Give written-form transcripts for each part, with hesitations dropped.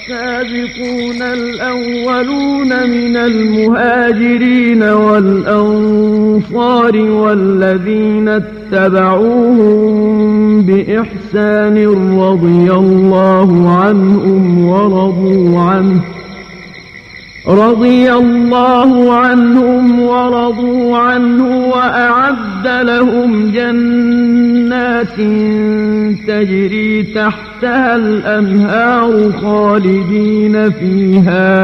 والسابقون الأولون من المهاجرين والأنصار والذين اتبعوهم بإحسان رضي الله عنهم ورضوا عنه وأعد لهم جنات تجري تحتها الأنهار خالدين فيها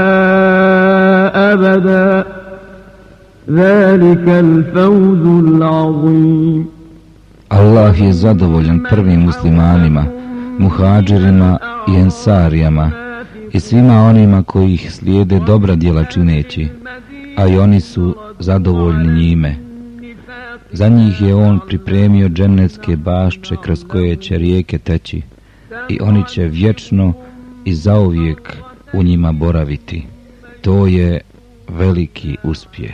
أبدا ذلك الفوز العظيم. Allah je zadovoljan prvim muslimanima, muhađirima i ensarijama i svima onima koji ih slijede dobra djela čineći, a i oni su zadovoljni njime. Za njih je on pripremio džennetske bašče kroz koje će rijeke teći i oni će vječno i zauvijek u njima boraviti. To je veliki uspjeh.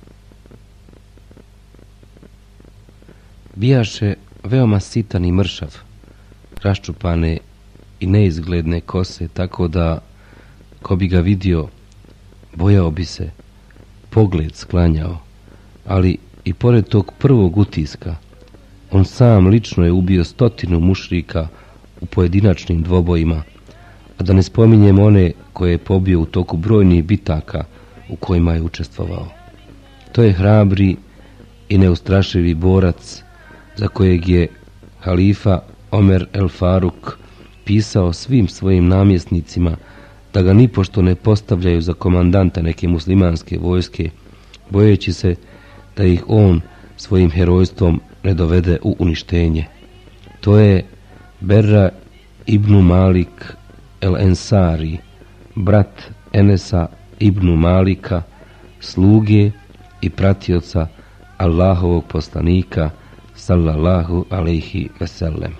Bijaše veoma sitan i mršav, raščupane i neizgledne kose, tako da ko bi ga vidio bojao bi se, pogled sklanjao, ali i pored tog prvog utiska on sam lično je ubio 100 mušrika u pojedinačnim dvobojima, a da ne spominjem one koje je pobio u toku brojnih bitaka u kojima je učestvovao. To je hrabri i neustrašivi borac za kojeg je halifa Omer el Faruk pisao svim svojim namjesnicima da ga nipošto ne postavljaju za komandanta neke muslimanske vojske, bojeći se da ih on svojim herojstvom ne dovede u uništenje. To je Berra ibn Malik el Ensari, brat Enesa ibn Malika, sluge i pratioca Allahovog poslanika sallallahu alejhi ve sellem.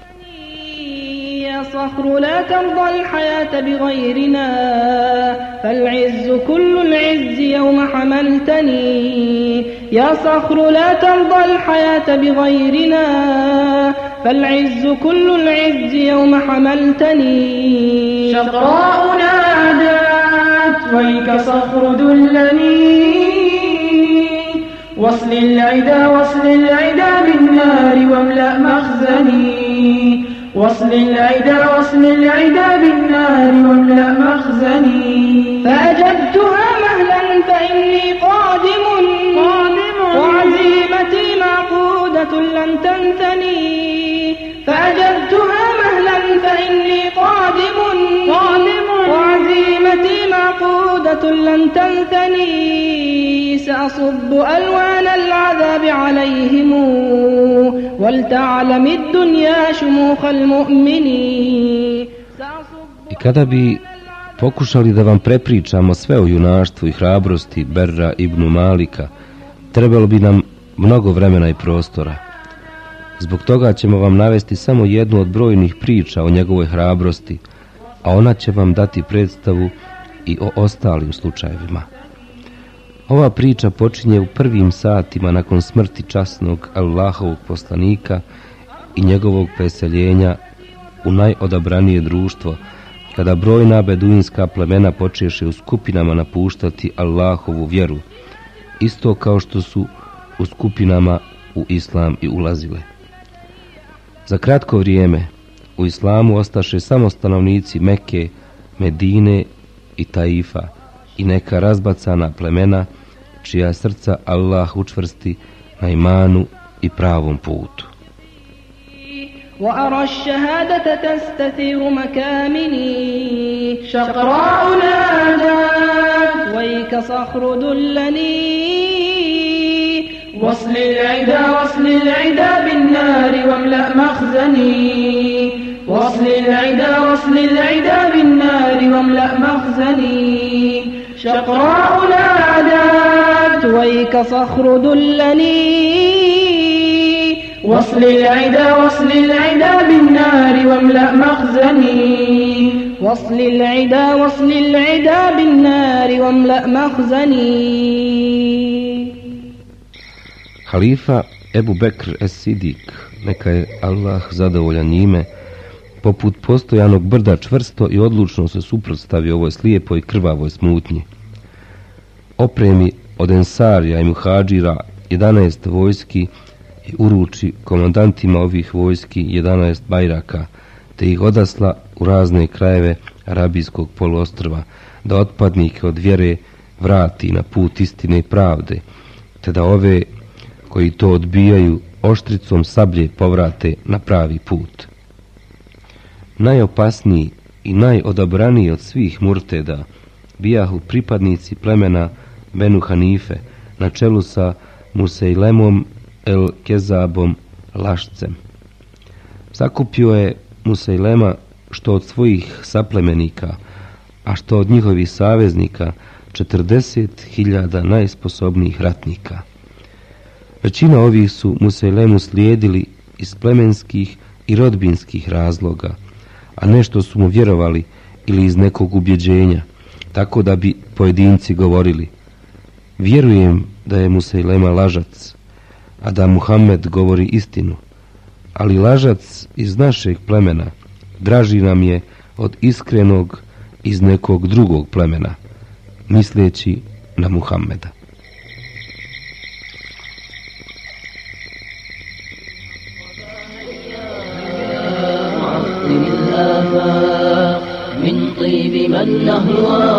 صخر لا ترضى الحياة بغيرنا فالعز كل العز يوم حملتني يا صخر لا ترضى الحياة بغيرنا فالعز كل العز يوم حملتني شقراؤنا عادات ويك صخر دلني وصل العدا بالنار واملأ مخزني وصل العدا بالنار واملأ مخزني فأجبتها مهلا فإني قادم وعزيمتي معقودة لن تنثني فأجبتها مهلا فإني قادم وعزيمتي معقودة لن تنثني سأصب ألوان العذاب عليهم ولتعلم الدنيا شموخ المؤمنين. I kada bi pokušali da vam prepričamo sve o junaštvu i hrabrosti Berra ibn Malika, trebalo bi nam mnogo vremena i prostora. Zbog toga ćemo vam navesti samo jednu od brojnih priča o njegovoj hrabrosti, a ona će vam dati predstavu i o ostalim slučajevima. Ova priča počinje u prvim satima nakon smrti časnog Allahovog poslanika i njegovog preseljenja u najodabranije društvo, kada brojna beduinska plemena počeše u skupinama napuštati Allahovu vjeru, isto kao što su u skupinama u islam i ulazile. Za kratko vrijeme u islamu ostaše samo stanovnici Mekke, Medine i Taifa i neka razbacana plemena čija srca Allah učvrsti na imanu i pravom putu. وأرى الشهادة تستثير مكامني شقراء نادت ويك صخر دلني وصل العدا بالنار واملأ مخزني وصل العدا بالنار واملأ مخزني شقراء نادت ويك صخر دلني وصل العدا بالنار واملأ مخزني وصل العدا بالنار واملأ مخزني. Halifa Ebu Bekr es-Sidik, neka je Allah zadovoljan njime, poput postojanog brda čvrsto i odlučno se suprotstavio ovoj slijepoj i krvavoj smutnji. Opremi od Ensarija i Muhadžira 11 vojski i uruči komandantima ovih vojski 11 bajraka, te ih odasla u razne krajeve Arabijskog poluostrva, da otpadnike od vjere vrati na put istine i pravde, te da ove koji to odbijaju oštricom sablje povrate na pravi put. Najopasniji i najodabraniji od svih murteda bijahu pripadnici plemena Benu Hanife na čelu sa Musejlemom el Kezabom Lašcem. Sakupio je Musejlema što od svojih saplemenika, a što od njihovih saveznika 40.000 najsposobnijih ratnika. Većina ovih su Musejlemu slijedili iz plemenskih i rodbinskih razloga, a nešto su mu vjerovali ili iz nekog ubjeđenja, tako da bi pojedinci govorili: vjerujem da je Musejlema lažac, a da Muhammed govori istinu, ali lažac iz našeg plemena draži nam je od iskrenog iz nekog drugog plemena, misleći na Muhammeda. من طيب من نهوى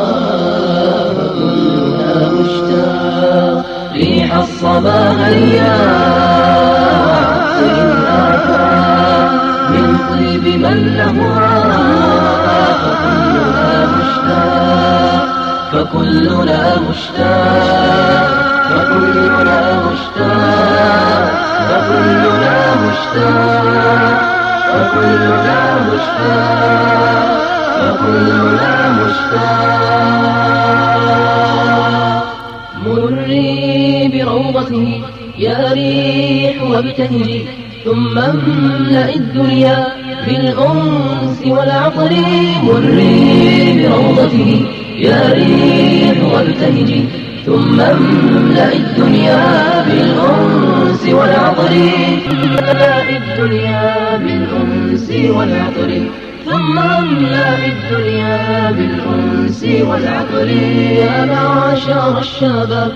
كلنا مشتاق ريح الصباح من طيب من نهوى كلنا مشتاق فكلنا مشتاق فكلنا مشتاق فكلنا مشتاق فكلنا مشتاق فكلنا مشتاق مري بروضته يا ريح وابتهجي ثم املأ الدنيا بالأنس والعطر مري بروضته يا ريح وابتهجي ثم املأ الدنيا بالأنس والعطر املأ الدنيا بالأنس والعطر ثم املأ الدنيا بالأنس والعطر يا معشر الشباب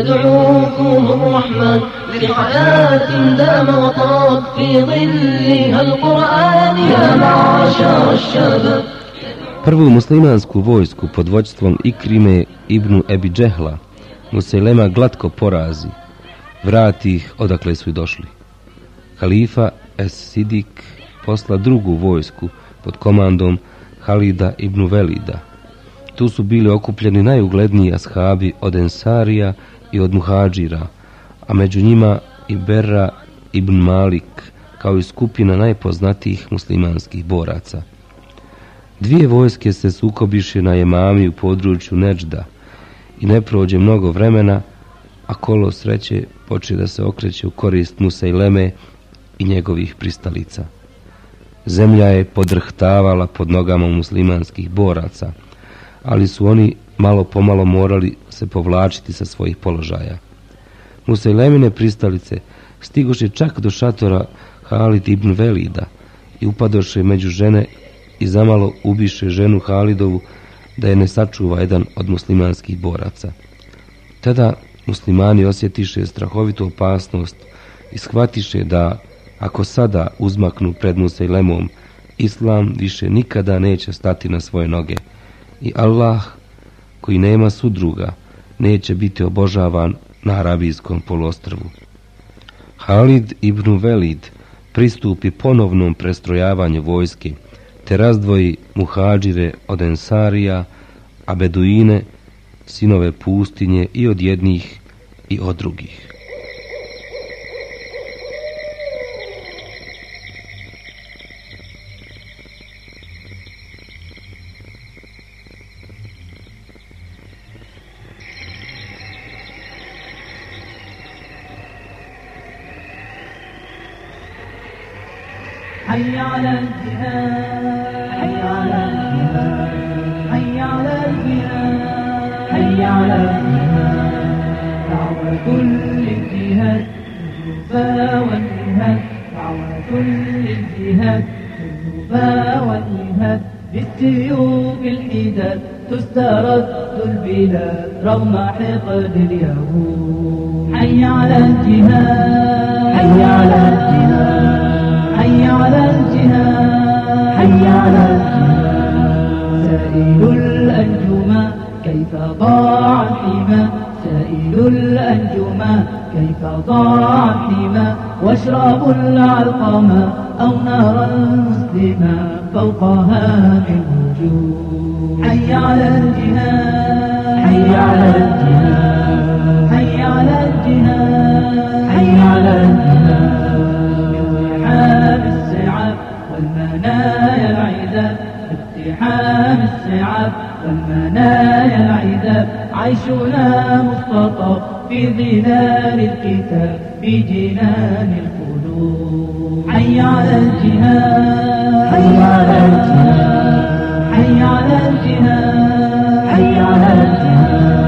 يدعوكم الرحمن لحياة دام وطاب في ظلها القرآن يا معشر الشباب. Prvu muslimansku vojsku pod vođstvom Ikrime ibn Ebi Džehla Musejlema glatko porazi, vrati ih odakle su i došli. Halifa Es-Sidik posla drugu vojsku pod komandom Halida ibn Velida. Tu su bili okupljeni najugledniji ashabi od Ensarija i od Muhadžira, a među njima i Berra ibn Malik, kao i skupina najpoznatijih muslimanskih boraca. Dvije vojske se sukobiše na Jemami u području Nedžda i ne prođe mnogo vremena, a kolo sreće počne da se okreće u korist Musejleme i njegovih pristalica. Zemlja je podrhtavala pod nogama muslimanskih boraca, ali su oni malo pomalo morali se povlačiti sa svojih položaja. Musejlemine pristalice stigoše čak do šatora Halid ibn Velida i upadoše među žene i zamalo ubiše ženu Halidovu da je ne sačuva jedan od muslimanskih boraca. Tada muslimani osjetiše strahovitu opasnost i shvatiše da ako sada uzmaknu pred Musejlemom, islam više nikada neće stati na svoje noge i Allah, koji nema sudruga, neće biti obožavan na Arabijskom poluostrvu. Halid ibn Velid pristupi ponovnom prestrojavanju vojske te razdvoji Muhadžire od Ensarija, a Beduine, sinove pustinje, i od jednih i od drugih. حي على الجهاد حي على الجهاد حي على الجهاد حي على الجهاد دعوة للجهاد الوفاء والجهاد دعوة للجهاد الوفا والإيهاد بالسيوف الحداد تسترد البلاد رغم حقد اليهود. حي على الجهاد حي على الجهاد حي على الجهاد حي على الجهاد. سائل الأنجما كيف ضاع الحمى سائل الأنجما كيف ضاع الحمى واشربوا العلقما أو نار المسلما فوقها من وجوه. حي على الجهاد حي على الجهاد حي على الجهاد حي على الجهاد. اقتحام السعاب والمنايا العذاب اقتحام السعاب والمنايا العذاب عيشنا مختطف في ظلال الكتاب بجنان الخلود. حي على الجهاد حي على الجهاد حي على الجهاد حي على الجهاد.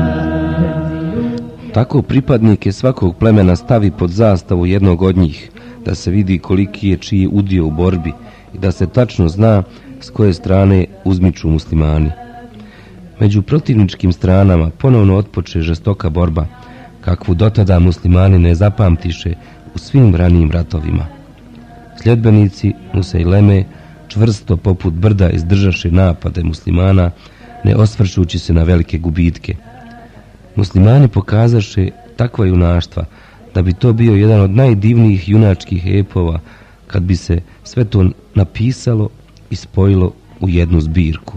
Tako pripadnike svakog plemena stavi pod zastavu jednog od njih, da se vidi koliki je čiji udio u borbi i da se tačno zna s koje strane uzmiču muslimani. Među protivničkim stranama ponovno otpoče žestoka borba, kakvu dotada muslimani ne zapamtiše u svim ranijim ratovima. Sljedbenici Musejleme čvrsto poput brda izdržaše napade muslimana, ne osvrćući se na velike gubitke. Muslimani pokazaše takva junaštva da bi to bio jedan od najdivnijih junačkih epova kad bi se sve to napisalo i spojilo u jednu zbirku.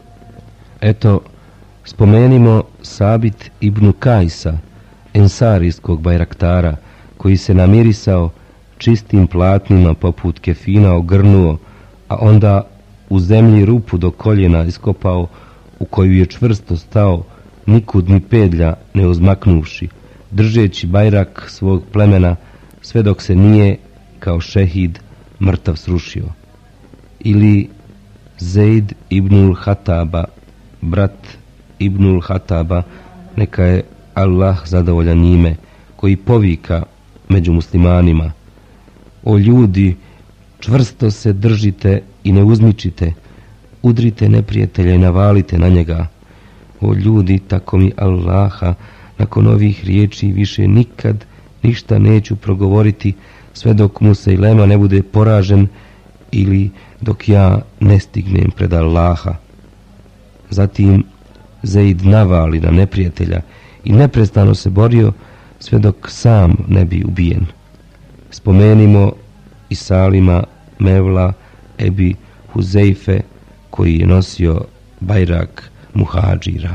Eto, spomenimo Sabit ibn Kajsa, ensarijskog bajraktara, koji se namirisao čistim platnima poput kefina ogrnuo, a onda u zemlji rupu do koljena iskopao, u koju je čvrsto stao, nikud ni pedlja ne uzmaknuvši, držeći bajrak svog plemena sve dok se nije kao šehid mrtav srušio. Ili Zeid ibnul Hataba, brat ibnul Hataba, neka je Allah zadovoljan njime, koji povika među muslimanima: o ljudi, čvrsto se držite i ne uzmičite, udrite neprijatelja i navalite na njega. O ljudi, tako mi Allaha, nakon ovih riječi više nikad ništa neću progovoriti sve dok Musejlema ne bude poražen ili dok ja ne stignem pred Allaha. Zatim Zeid navali na neprijatelja i neprestano se borio sve dok sam ne bi ubijen. Spomenimo i Salima Mevla Ebi Huzeife, koji je nosio bajrak muhadžira.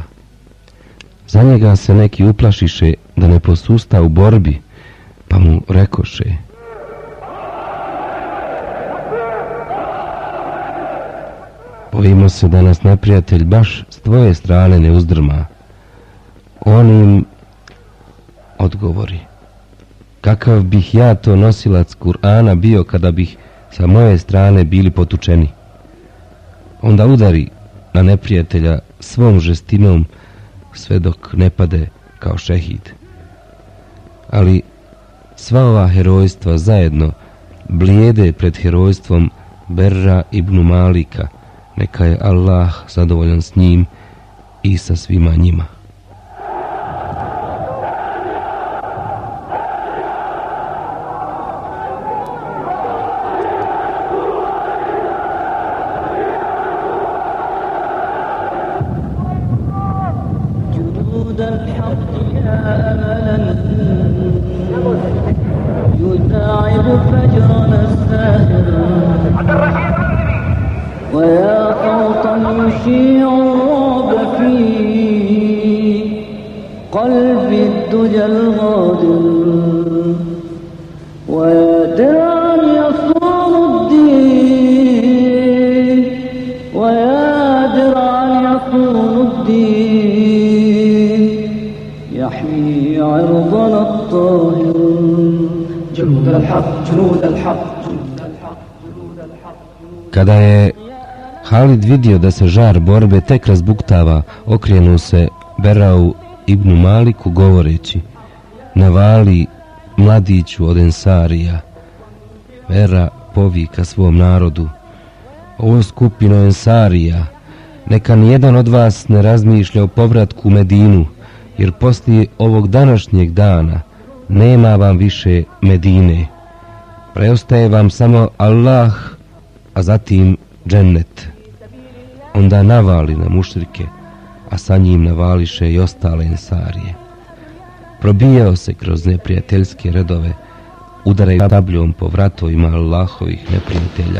Za njega se neki uplašiše da ne posusta u borbi, pa mu rekoše: bojimo se da nas neprijatelj baš s tvoje strane ne uzdrma. On im odgovori: kakav bih ja to nosilac Kur'ana bio kada bih sa moje strane bili potučeni. Onda udari na neprijatelja svom žestinom sve dok ne pade kao šehid. Ali sva ova herojstva zajedno blijede pred herojstvom Berra ibn Malika, neka je Allah zadovoljan s njim i sa svima njima. ويا صوتا يشيع الرعب في قلب الدجى الغادر ويا درعا يصون الدين ويا درعا يصون الدين يحمي عرضنا الطاهر جنود الحق جنود الحق. Kada je Halid vidio da se žar borbe tek razbuktava, okrenuo se Berau ibn Maliku govoreći: navali mladiću od Ensarija. Bera povika svom narodu: O skupino Ensarija, neka nijedan od vas ne razmišlja o povratku u Medinu, jer poslije ovog današnjeg dana nema vam više Medine. Preostaje vam samo Allah, a zatim džennet. Onda navali na mušrike, a sa njim navališe i ostale Ensarije. Probijao se kroz neprijateljske redove, udaraju sabljom po vratovima Allahovih neprijatelja.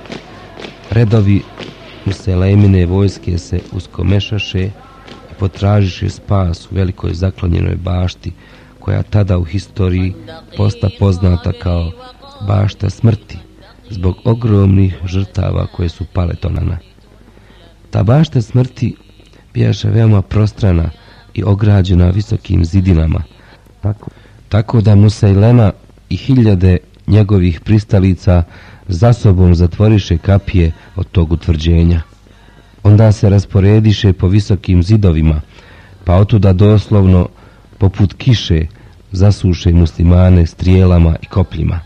Redovi Muselejmine vojske se uskomešaše i potražiše spas u velikoj zaklonjenoj bašti, koja tada u historiji posta poznata kao bašta smrti, zbog ogromnih žrtava koje su pale tonana. Ta bašta smrti bijaše veoma prostrana i ograđena visokim zidinama, tako da Musejlema i hiljade njegovih pristalica za sobom zatvoriše kapije od tog utvrđenja. Onda se rasporediše po visokim zidovima, pa otuda doslovno poput kiše zasuše muslimane strijelama i kopljima.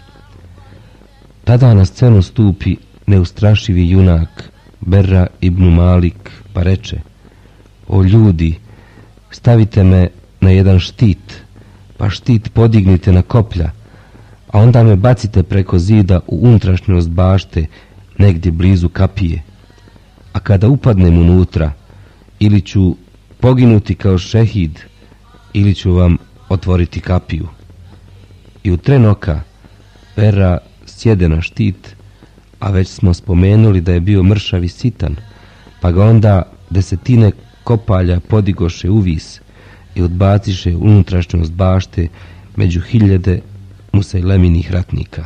Tada na scenu stupi neustrašivi junak Berra ibn Malik, pa reče: o ljudi, stavite me na jedan štit, pa štit podignite na koplja, a onda me bacite preko zida u unutrašnjost bašte, negdje blizu kapije. A kada upadnem unutra, ili ću poginuti kao šehid, ili ću vam otvoriti kapiju. I u tren oka Berra sjede na štit, a već smo spomenuli da je bio mršav i sitan, pa ga onda desetine kopalja podigoše uvis i odbaciše unutrašnjost bašte među hiljade Musejleminih ratnika.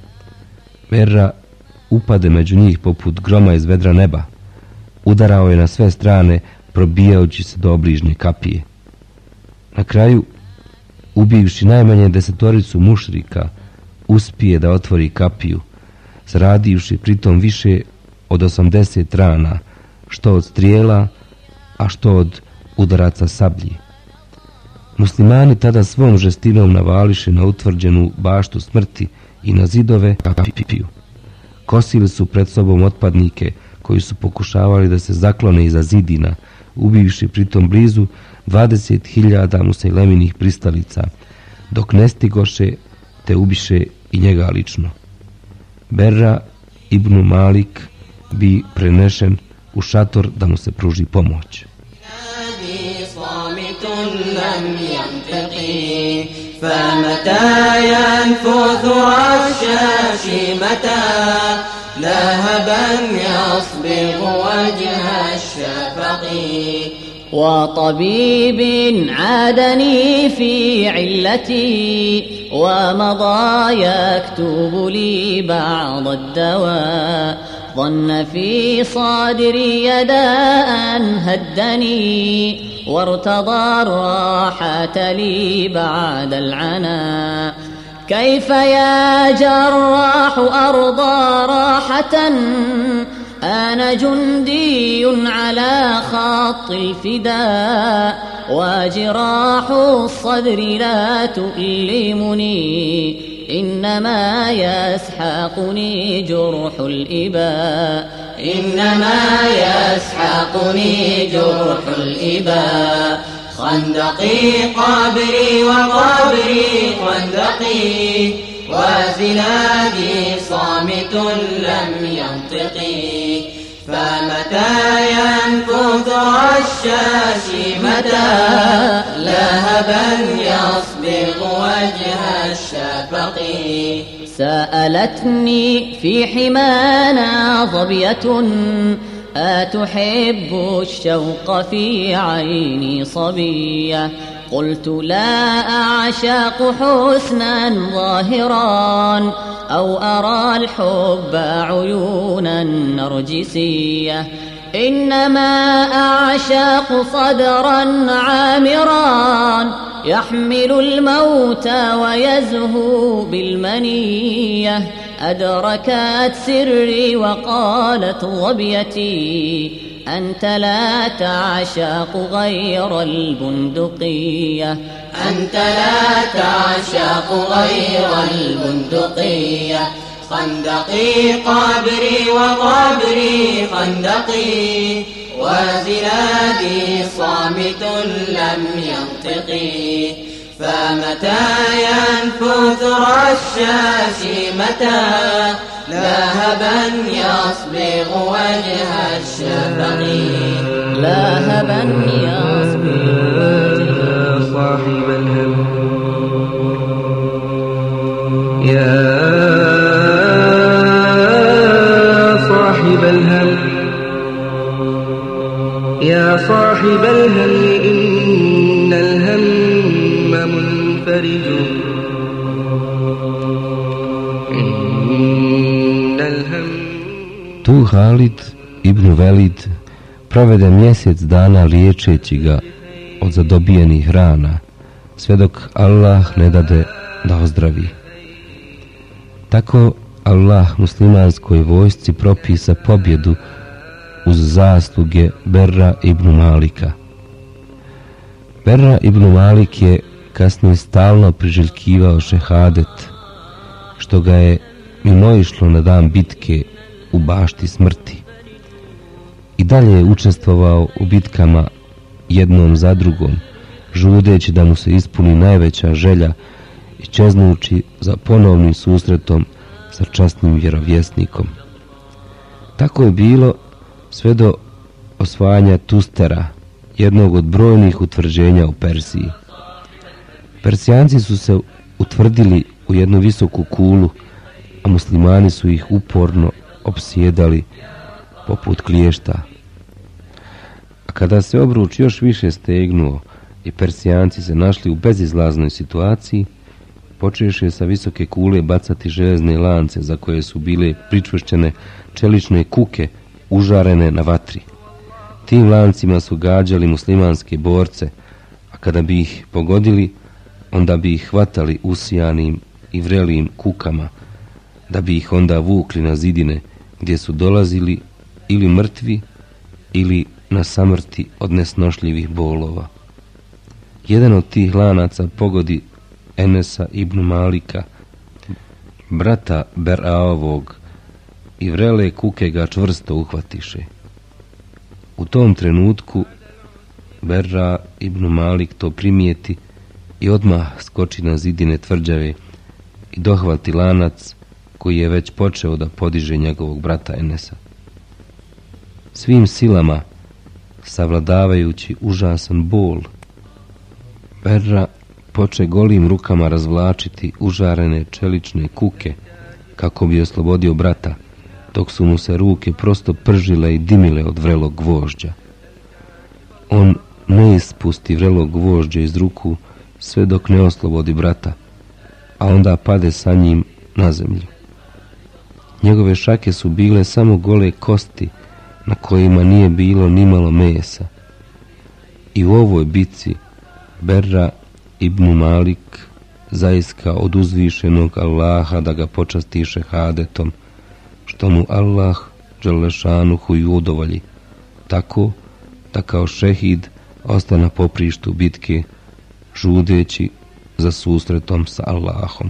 Berra upade među njih poput groma iz vedra neba. Udarao je na sve strane, probijajući se do obližnje kapije. Na kraju, ubivši najmanje 10 mušrika, uspije da otvori kapiju, zaradivši pritom više od 80 rana, što od strijela, a što od udaraca sablji. Muslimani tada svom žestinom navališe na utvrđenu baštu smrti i na zidove kapiju. Kosili su pred sobom otpadnike koji su pokušavali da se zaklone iza zidina, ubivši pritom blizu 20.000 Musejleminih pristalica, dok ne stigoše te ubiše i njega lično. Berra ibn Malik bi prenešen u šator da mu se pruži pomoć. فمتى ينفث الرشاش متى لهبا يصبغ وجه الشفق وطبيب عادني في علتي ومضى يكتب لي بعض الدواء ظن في صدري داء هدني وارتضى الراحة لي بعد العنا كيف يا جراح أرضى راحة أنا جندي على خط الفداء وجراح الصدر لا تؤلمني إنما يسحقني جرح الإباء إنما يسحقني جرح الإباء خندقي قبري وقبري خندقي وزنادي صامت لم ينطقي فمتى ينفث رشاش متى لهبا يصبغ وجه الشفق سألتني في حمانا ظبية أتحب الشوق في عيني صبية قلت لا أعشاق حسنا ظاهرا أو أرى الحب عيونا نرجسية إنما أعشاق صدرا عامرا يحمل الموت ويزهو بالمنية أدركت سري وقالت ظبيتي أنت لا تعشاق غير البندقية أنت لا تعشاق غير البندقية خندقي قابري وقابري خندقي وزنادي صامت لم ينطقي فمتى ينفث رشاشي متى لاهبا يصبغ وجه الشفق لاهبا يصبغ يا صاحب الهم يا صاحب الهم يا صاحب الهم إن الهم منفرج إن الهم. Tu Halid ibn Velid provede mjesec dana liječeći ga od zadobijenih rana, sve dok Allah ne dade da ozdravi. Tako Allah muslimanskoj vojsci propisa pobjedu uz zasluge Berra ibn Malika. Berra ibn Malik je kasnije stalno priželjkivao šehadet, što ga je mimoišlo na dan bitke u bašti smrti. I dalje je učestvovao u bitkama jednom za drugom, žudeći da mu se ispuni najveća želja i čeznući za ponovnim susretom sa časnim vjerovjesnikom. Tako je bilo sve do osvajanja Tustera, jednog od brojnih utvrđenja u Persiji. Persijanci su se utvrdili u jednu visoku kulu, a muslimani su ih uporno opsjedali poput kliješta. A kada se obruč još više stegnuo i Persijanci se našli u bezizlaznoj situaciji, počeše sa visoke kule bacati željezne lance za koje su bile pričvršćene čelične kuke užarene na vatri. Tim lancima su gađali muslimanske borce, a kada bi ih pogodili, onda bi ih hvatali usijanim i vrelim kukama, da bi ih onda vukli na zidine gdje su dolazili ili mrtvi ili na samrti od nesnošljivih bolova. Jedan od tih lanaca pogodi Enesa ibn Malika, brata Beraovog, i vrele kuke ga čvrsto uhvatiše. U tom trenutku Berra ibn Malik to primijeti i odmah skoči na zidine tvrđave i dohvati lanac koji je već počeo da podiže njegovog brata Enesa. Svim silama, savladavajući užasan bol, Berra poče golim rukama razvlačiti užarene čelične kuke kako bi oslobodio brata, dok su mu se ruke prosto pržile i dimile od vrelog gvožđa. On ne ispusti vrelo gvožđe iz ruku sve dok ne oslobodi brata, a onda pade sa njim na zemlju. Njegove šake su bile samo gole kosti na kojima nije bilo nimalo mesa. I u ovoj bitci Berra ibn Malik zaiska od uzvišenog Allaha da ga počasti šehadetom, što mu Allah dželešanuhu i udovolji, tako da kao šehid ostane na poprištu bitke, žudeći za susretom sa Allahom.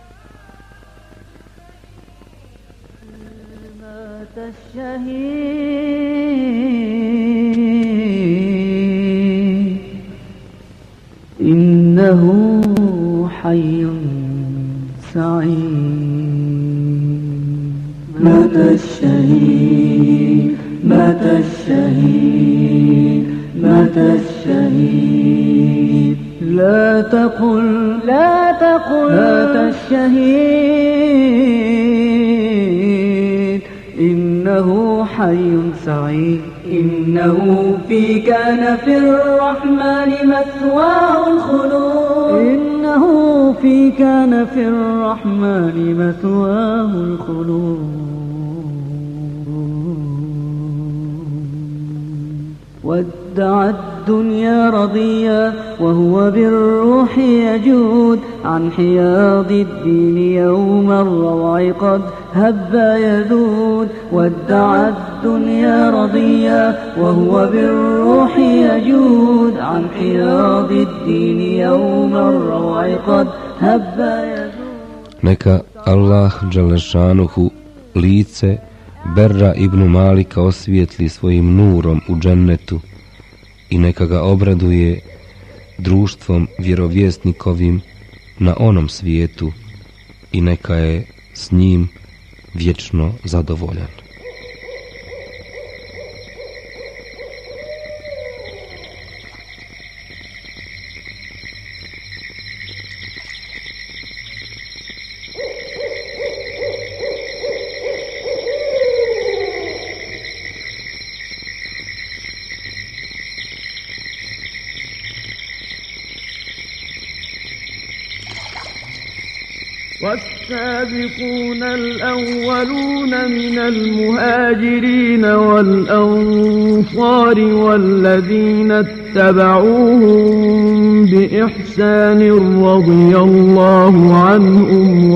إنه حي سعيد مات الشهيد مات الشهيد مات الشهيد لا تقل مات الشهيد إنه حي سعيد إنه في كان في الرحمن مثواه الخلود إنه في كان في الرحمن مثواه الخلود ودع الدنيا رضيا وهو بالروح يجود عن حياض الدين يوم الروع قد هب يذود ودع الدنيا رضيا وهو بالروح يجود عن حياض الدين يوم الروع قد هب يذود. Neka Allah dželešanuhu lice Berra ibn Malika osvijetli svojim nurom u džennetu i neka ga obraduje društvom vjerovjesnikovim na onom svijetu i neka je s njim vječno zadovoljan. والسابقون الأولون من المهاجرين والأنصار والذين اتبعوهم بإحسان رضي الله عنهم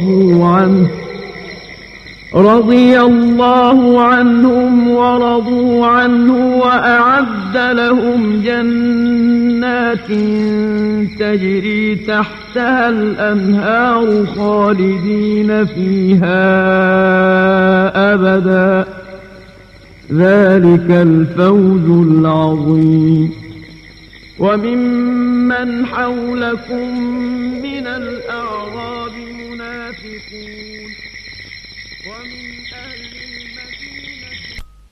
ورضوا عنه وأعد لهم جنات تجري تحتها الأنهار خالدين فيها أبدا ذلك الفوز العظيم وممن حولكم من الأعراب منافقون ومن